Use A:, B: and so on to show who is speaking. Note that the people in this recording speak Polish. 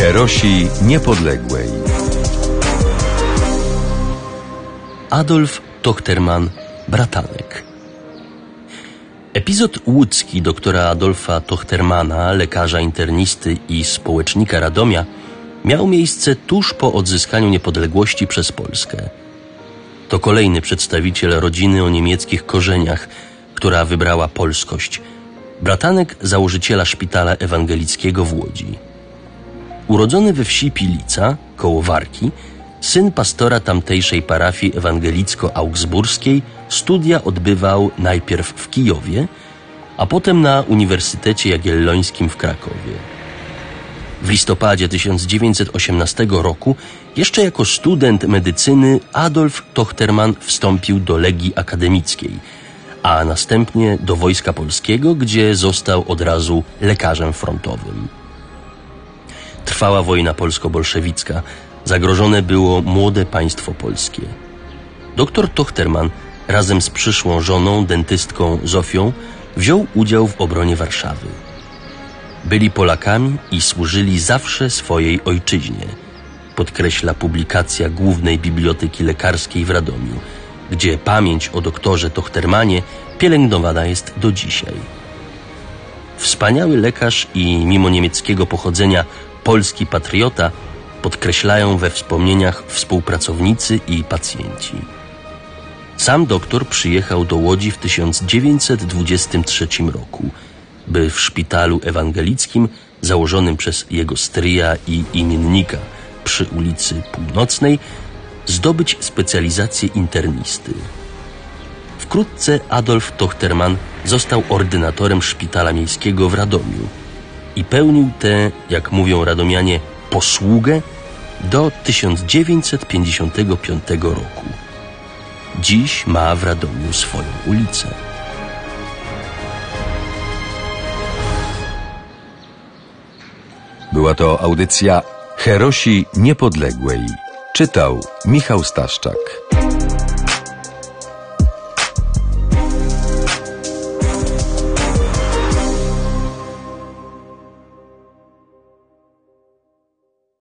A: Herosi Niepodległej.
B: Adolf Tochterman, bratanek. Epizod łódzki doktora Adolfa Tochtermana, lekarza internisty i społecznika Radomia, miał miejsce tuż po odzyskaniu niepodległości przez Polskę. To kolejny przedstawiciel rodziny o niemieckich korzeniach, która wybrała polskość. Bratanek założyciela szpitala ewangelickiego w Łodzi. Urodzony we wsi Pilica, koło Warki, syn pastora tamtejszej parafii ewangelicko-augsburskiej, studia odbywał najpierw w Kijowie, a potem na Uniwersytecie Jagiellońskim w Krakowie. W listopadzie 1918 roku, jeszcze jako student medycyny, Adolf Tochterman wstąpił do Legii Akademickiej, a następnie do Wojska Polskiego, gdzie został od razu lekarzem frontowym. Trwała wojna polsko-bolszewicka. Zagrożone było młode państwo polskie. Doktor Tochterman razem z przyszłą żoną, dentystką Zofią, wziął udział w obronie Warszawy. Byli Polakami i służyli zawsze swojej ojczyźnie, podkreśla publikacja Głównej Biblioteki Lekarskiej w Radomiu, gdzie pamięć o doktorze Tochtermanie pielęgnowana jest do dzisiaj. Wspaniały lekarz i mimo niemieckiego pochodzenia polski patriota podkreślają we wspomnieniach współpracownicy i pacjenci. Sam doktor przyjechał do Łodzi w 1923 roku, by w szpitalu ewangelickim założonym przez jego stryja i imiennika przy ulicy Północnej zdobyć specjalizację internisty. Wkrótce Adolf Tochterman został ordynatorem szpitala miejskiego w Radomiu i pełnił tę, jak mówią radomianie, posługę do 1955 roku. Dziś ma w Radomiu swoją ulicę.
A: Była to audycja Herosi Niepodległej. Czytał Michał Staszczak.